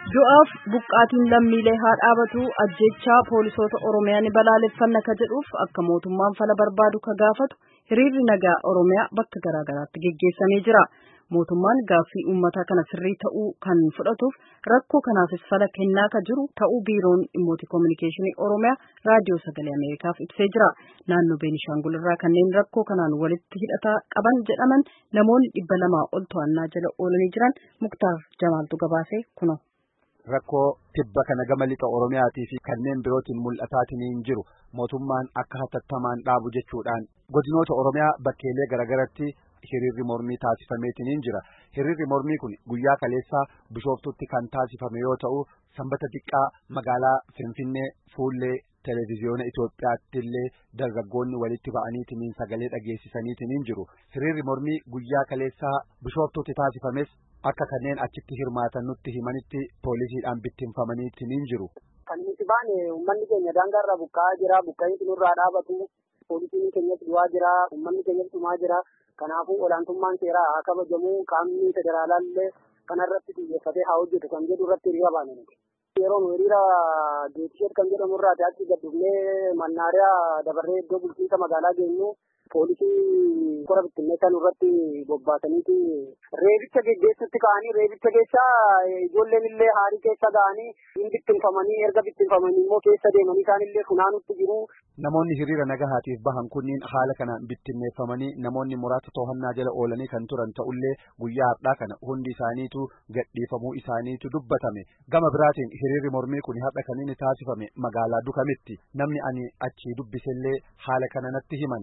Du'aaf buqqaatiin lammiilee haa dhaabatu ajjechaa poolisoota Oromiyaa ni balaaleffanna ka jedhuuf akka mootummaan fala barbaadu ka gaafatu hiriirri nagaa Oromiyaa bakka garaagaraatti geggeessamee jira. Mootummaan gaaffii uummataa kana sirrii ta'uu kan fudhatuuf rakkoo kanaafis fala kennaa ka jiru ta'uu biiroon dhimmoota koominikeeshinii Oromiyaa raadiyoo sagalee Ameerikaaf ibsee jira. Naannoo Beenishaangul irraa kanneen rakkoo kanaan walitti hidhata qaban jedhaman namoonni 200 ol to'annaa jala oolanii jiran Muktaar Jamaaltu gabaasee kuno. Rakkoo tibba kana gama lixa Oromiyaatii fi kanneen birootiin mul'ataatiin jiru mootummaan akka hatattamaan dhaabu jechuudhaan godinoota Oromiyaa bakkeelee garagaratti hiriirri mormii taasifameetiin jira. Hiriirri mormii kun guyyaa kaleessaa Bishooftutti kan taasifame yoo ta'u sanbata xiqqaa magaalaa Finfinnee fuullee televiziyoona Itoophiyaatti illee dargaggoonni walitti ba'aniitiin sagalee dhageessisaniitiin jiru. Hiriirri mormii guyyaa kaleessaa Bishooftutti taasifames akka kanneen achitti hirmaatan nutti himanitti poolisiidhaan bittinfamaniitiin jiru. Kan nuti baane uummanni keenya daangaarraa buqqa'aa jira, buqqa'insi nurraa dhaabatu, poolisiin keenyas du'aa jira, uummanni keenyas dhumaa jira. Kanaafuu olaantummaan seeraa haa kabajamu, qaamni federaalaallee kanarratti xiyyeeffatee haa hojjetu kan jedhu irratti hiriira baane nuti. Yeroo nu hiriira Geetisheet kan jedhamu irraa achi gad dhufnee Mannaariyaa dabarree iddoo bulchiinsa magaalaa geenyu poolisii kora bittinneessaa nurratti bobbaasaniiti reebicha geggeessutti ka'anii reebicha keessaa ijoolleen illee haarii keessa ga'anii hin bittinfamanii erga bittinfamanii immoo keessa deemanii isaan illee funaanutti jiru. Namoonni hiriira nagahaatiif bahan kunniin haala kanaan bittinneeffamanii namoonni muraasa to'annaa jala oolanii kan turan ta'ullee guyyaa har'aa kana hundi isaaniitu gadhiifamuu isaaniitu dubbatame. Gama biraatiin hiriirri mormii kun har'a kan inni taasifame magaalaa Dukamitti namni ani achii dubbisellee haala kana natti himan.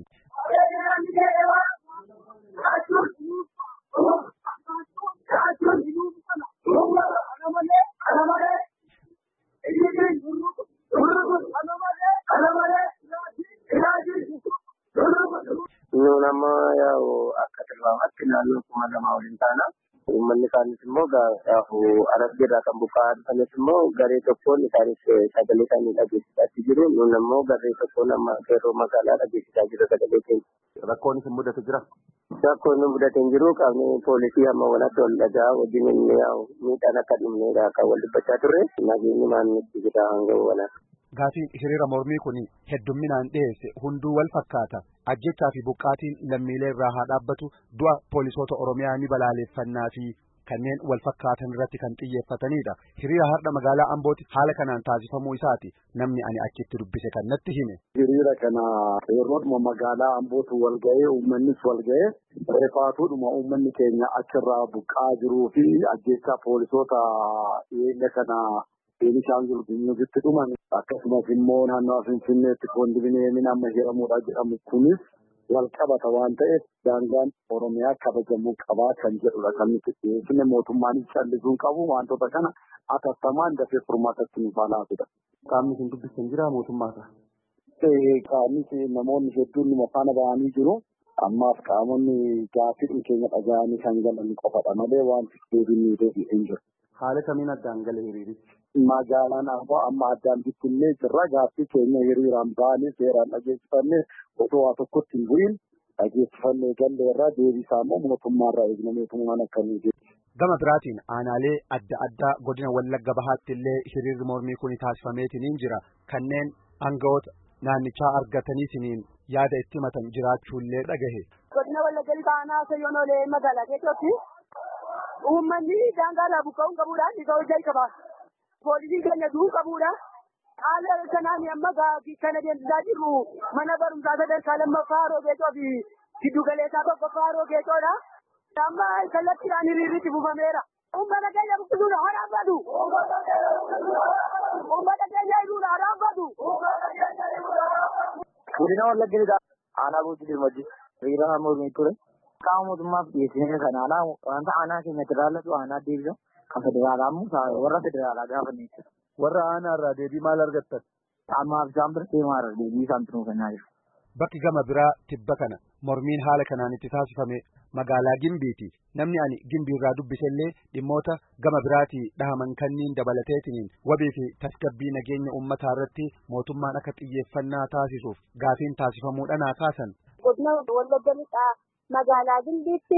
Nama yaa'u akka tilmaamaatti naannoo 2,000 waliin taana. Uummanni isaanis immoo Arabbiirraa kan buqqa'aa dhufanis immoo garee tokkoon isaanis sagalee isaanii dhageessisaa jiru. Nuun immoo garee tokkoon amma qeerroo magaalaa dhageessisaa jiru sagalee keenya. Rakkoonis hin mudate jira? Rakkoon hin mudate hin jiru. Qaamni poolisii amma walatti wal dhagaa wajjin inni yaa'u miidhaan akka dhumneedha kan wal dubbachaa turre. Nageenyi maannitti jira hanga walaa. Gaafiin hiriira mormii kun heddumminaan dhiyeesse hunduu wal fakkaata. Ajjechaa fi buqqaatiin lammiilee irraa haa dhaabbatu, du'a poolisoota Oromiyaa ni balaaleffannaa fi kanneen wal fakkaatan irratti kan xiyyeeffatanidha. Hiriira har'a magaalaa Ambootti haala kanaan taasifamuu isaati namni ani achitti dubbise kan natti hime. Hiriira kana yeroo magaalaa Ambootti wal ga'ee uummannis wal ga'ee reefaatuudhuma uummanni keenya achirraa buqqa'aa jiruu fi ajjechaa poolisoota dhiyeenya kana Beenishaangul Gumuzitti dhuman akkasumas immoo naannoo Finfinneetti koondominiyeemiin amma hiramuudha jedhamu kunis wal qabata waan ta'eef daangaan Oromiyaa kabajamuu qabaa kan jedhudha kan nuti dhiyeessine mootummaanis callisuun qabu wantoota kana atattamaan dafee furmaatatti nuuf laatudha. Qaamni isin dubbisan jira mootummaadha? Qaamni namoonni hedduun numa faana ba'anii jiru. Ammaaf qaamonni gaaffii keenya dhaga'anii kan galan qofadha malee wanti deebiin hin jiru. Haala kamiin addaan gale hiriirichi? Magaalaan amma addaan bittinnee jirra. Gaaffii keenya hiriiraan baanee seeraan dhageessifannee otoo waa tokkotti hin bu'iin dhageessifannee galleerraa deebisaa immoo mootummaarraa eegnameetumaan akkamii jechuudha. Gama biraatiin aanaalee adda addaa godina Wallagga Bahaatti illee hiriirri mormii kun taasifameetiin jira. Kanneen aangawoota naannichaa argataniitiin yaada itti himatan jiraachuullee dhagahe. Godina Wallagga Bahaa Sayyoonoolee magaalaa keessatti uummanni daangaarraa buqqa'uun qabuudhaan isa hojjaa qaba. Poolisii keenya du'uu qabuudha. Haala kanaan amma kana deemsisaa jirru mana barumsaa sadarkaa lammaffaa Roogeetoo fi giddu galeessaa tokkoffaa Roogeetoodha. Amma kallattiidhaan hiriirritti buufameera. Uummata keenya buqqisuudha haa dhaabbatu. Uummata keenya hidhuudha haa dhaabbatu. Godina Wallagga aanaa Guutuu Dirmajji hiriira mormii ture. Qaama mootummaaf dhiyeessine kanaan wanta aanaa keenyatti ilaallatu aanaa deebisa. Kan federaalaa immoo warra federaalaa gaafanne jechuudha. Warra aanaa irraa deebii maal argattan? Ammaaf isaan bira deemaa irra deebii isaan tunuu kennaa jiru. Bakki gama biraa tibba kana mormiin haala kanaan itti taasifame magaalaa Gimbiiti. Namni ani Gimbii irraa dubbisellee dhimmoota gama biraatii dhahaman kanniin dabalateetiin wabii fi tasgabbii nageenya uummataa irratti mootummaan akka xiyyeeffannaa taasisuuf gaafiin taasifamuudhaan kaasan. Godina Wallagga magaalaa Gimbiitti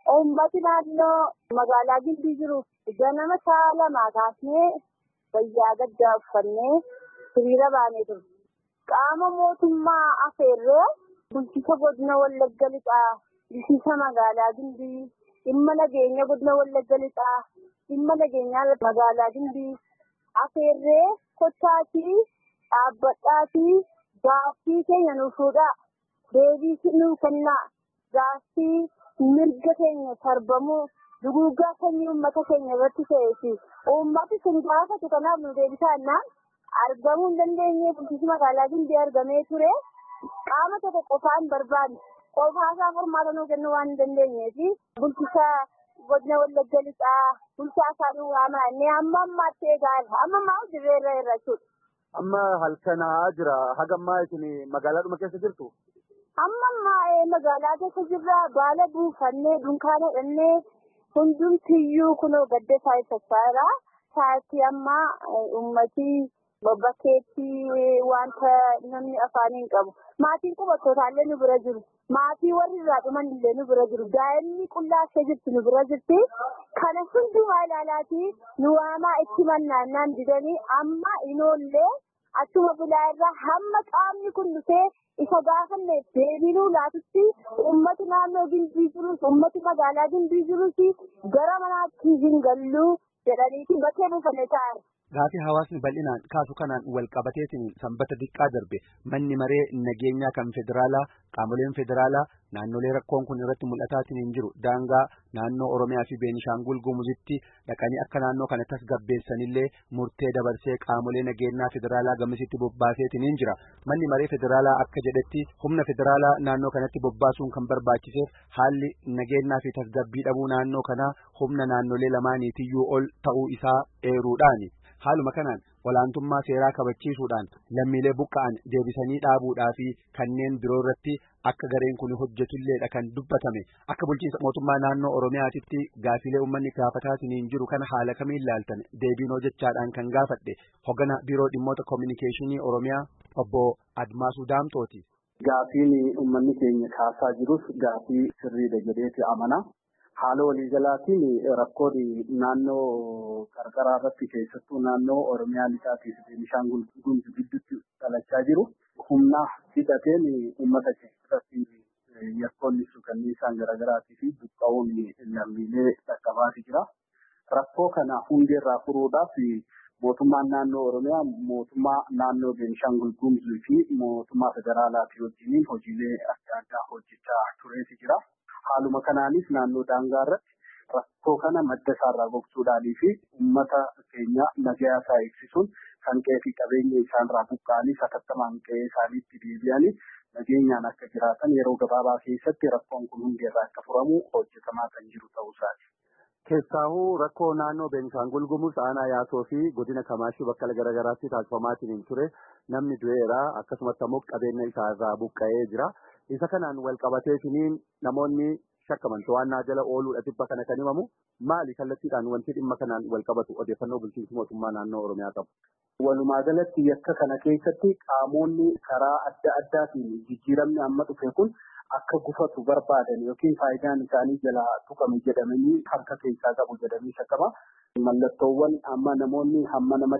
Uummati naannoo magaalaa Gimbii jiru ganama sa'a lamaa kaasnee wayyaa gaddaa uffannee hiriira baanee turre. Qaama mootummaa afeerree bulchiinsa godina Wallagga Lixaa, bulchiinsa magaalaa Gimbii, dhimma nageenya godina Wallagga Lixaa, dhimma nageenyaa magaalaa Gimbii afeerree kottaatii dhaabbadhaatii gaaffii keenya nuuf fuudhaa, deebii nuuf kennaa, gaaffii mirga keenya sarbamuu, duguuggaa sanyii uummata keenya irratti ta'eefi uummati sun gaafatu kanaaf nu deebisaannaan argamuu hin dandeenye. Bulchiinsi magaalaa Gimbii argamee ture qaama tokko qofaan barbaanne qofaasaa furmaata nuu kennuu waan hin dandeenyeefi bulchiinsa godina Wallagga Lixaa bulchaa isaanii waamaa inni amma ammaatti eegaala. Amma ammaa dirreerra irra jechuudha. Amma halkanaa jira. Hagammaa isin magaalaadhuma keessa jirtu? Amma ammaa magaalaa keessa jirra. Baala buufannee dunkaana hidhannee hundumtiyyuu kunoo gadda isaa ibsachaa. Sa'aatii amma ummati bakkeetti wanta namni afaan hin qabu. Maatiin qubattootallee nu bira jiru. Maatii warri irraa dhuman illee nu bira jiru. Daa'imni qullaashee jirtu nu bira jirti. Kana hundumaa ilaalaatii nu waamaa itti mannaannaan didanii amma inoollee achuma bilaa irraa hamma qaamni kun dhufee isa gaafanne deebinuu laatutti uummati naannoo Gimbii jirus uummati magaalaa Gimbii jirus gara manaatti hin galluu jedhaniiti bakkee buufannee taa'an. Gaaffii hawaasni bal'inaan kaasu kanaan wal qabateetiin sanbata diqqaa darbe manni maree nageenyaa kan federaalaa qaamoleen federaalaa naannolee rakkoon kun irratti mul'ataatiin hin jiru daangaa naannoo Oromiyaa fi Beenishaangul Gumuzitti dhaqanii akka naannoo kana tasgabbeessanillee murtee dabarsee qaamolee nageenyaa federaalaa gamasitti bobbaaseetiin hin jira. Manni maree federaalaa akka jedhetti humna federaalaa naannoo kanatti bobbaasuun kan barbaachiseef haalli nageenyaa fi tasgabbii dhabuu naannoo kanaa humna naannolee lamaaniitiyyuu ol ta'uu isaa eeruudhaani. Haaluma kanaan olaantummaa seeraa kabachiisuudhaan lammiilee buqqa'an deebisanii dhaabuudhaa fi kanneen biroo irratti akka gareen kun hojjetulleedha kan dubbatame. Akka bulchiinsa mootummaa naannoo Oromiyaatitti gaafilee uummanni gaafataatiin hin jiru kana haala kamiin ilaaltan deebiinoo jechaadhaan kan gaafadhe hoggana biiroo dhimmoota koominikeeshinii Oromiyaa obbo Admaasuu Daamtooti. Gaafiin uummanni keenya kaasaa jirus gaafii sirriidha jedheeti amana. Haala waliigalaatiin rakkoon naannoo qarqaraa irratti keessattuu naannoo Oromiyaa lixaa fi Beenishaangul Gumuz gidduutti dhalachaa jiru. Humna hidhateen uummata keessatti yakkoonni suukanniisaan garaagaraatii fi buqqa'uun lammiilee dhaqqabaati jira. Rakkoo kana hundeerraa furuudhaaf mootummaan naannoo Oromiyaa mootummaa naannoo Beenishaangul Gumuz fi mootummaa federaalaatii wajjiniin hojiilee adda addaa hojjechaa tureeti jira. Haaluma kanaanis naannoo daangaa irratti rakkoo kana madda isaarraa gogsuudhaanii fi uummata keenya nagaa isaa eegsisuun kan qe'ee fi qabeenya isaanirraa buqqa'anii hatattamaan qe'ee isaaniitti deebi'anii nageenyaan akka jiraatan yeroo gabaabaa keessatti rakkoon kun hundeerraa akka furamu hojjetamaa kan jiru ta'uu isaati. Keessaahuu rakkoo naannoo Beenishaangul Gumuz aanaa Yaasoo fi godina Kamaashii bakka garaagaraatti taasifamaatiin ture namni du'eera akkasumas immoo qabeenya isaarraa buqqa'ee jira. Isa kanaan wal qabateetiniin namoonni shakkaman to'annaa jala ooluudha tibba kana kan himamu maali kallattiidhaan wanti dhimma kanaan wal qabatu odeeffannoo bulchiinsi mootummaa naannoo Oromiyaa qabu. Walumaa galatti yakka kana keessatti qaamonni karaa adda addaatiin jijjiiramni amma dhufe kun akka gufatu barbaadan yookiin faayidaan isaanii jalaa tuqame jedhamanii harka keessaa qabu jedhamanii shakkama. Mallattoowwan amma namoonni hamma nama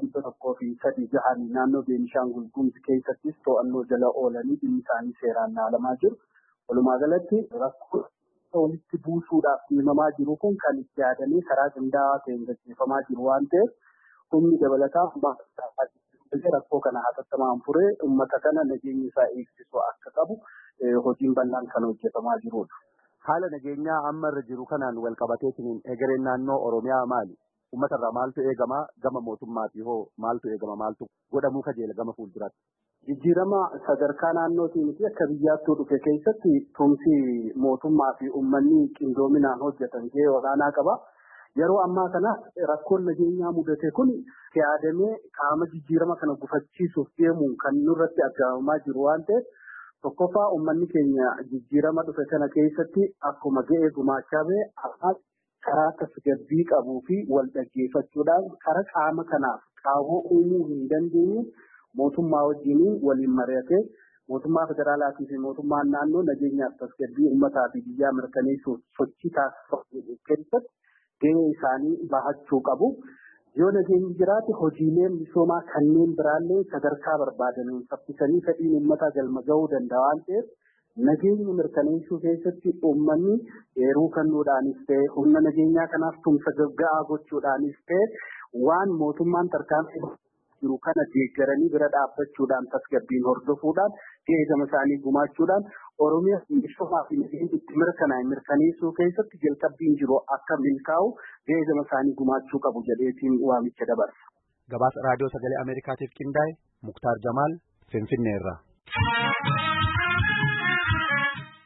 103 jahanii naannoo Beenishaangul Gumuz keessattis to'annoo jala oolanii dhimmi isaanii seeraan ilaalamaa jiru. Walumaa galatti rakkoo walitti buusuudhaaf himamaa jiru kun kan itti yaadanii karaa qindaa'aa ta'een gaggeeffamaa jiru waan ta'eef humni dabalataa rakkoo kana hatattamaan furee uummata kana nageenya isaa eegsisu akka qabu hojiin bal'aan kan hojjetamaa jirudha. Haala nageenyaa amma irra jiru kanaan wal qabateetiin egereen naannoo Oromiyaa maali? Uummatarraa maaltu eegama gama mootummaatii hoo maaltu eegama maaltu godhamuu kajeela gama fuulduraatti? Jijjiirama sadarkaa naannootiin fi akka biyyaattuu dhufe keessatti tumsi mootummaa fi uummanni qindoominaan hojjetan gahee olaanaa qaba. Yeroo ammaa kana rakkoon nageenyaa mudate kun yaadamee qaama jijjiirama kana gufachiisuuf deemuun kan nurratti argamaa jiru waan ta'eef tokkoffaa uummanni keenya jijjiirama dhufe kana keessatti akkuma ga'ee gumaachaa ba'e karaa tasgabbii qabuu fi wal dhaggeeffachuudhaan karaa qaama kanaaf qaawwa uumuu hin dandeenye mootummaa wajjin waliin mari'atee mootummaa federaalaatii fi mootummaan naannoo nageenyaaf tasgabbii uummataa fi biyyaa mirkaneessuuf sochii taasifamu keessatti gahee isaanii bahachuu qabu. Yoo nageenyi jiraate hojiileen misoomaa kanneen biraallee sadarkaa barbaadaniin saffisanii fedhiin uummataa galma gahuu danda'a waan ta'eef nageenya mirkaneessuu keessatti uummanni eeruu kennuudhaanis ta'e humna nageenyaa kanaaf tumsa gagga'aa gochuudhaanis ta'e waan mootummaan tarkaanfii jiru kana deeggaranii bira dhaabbachuudhaan tasgabbiin hordofuudhaan gahee gama isaanii gumaachuudhaan Oromiyaa misoomaa fi nageenya itti mirkaneessuu keessatti jalqabbiin jiru akka milkaa'u gahee gama isaanii gumaachuu qabu jedheetiin waamicha dabarsa. Gabaasa raadiyoo sagalee Ameerikaatiif qindaa'e Muktaar Jamaal Finfinneerraa.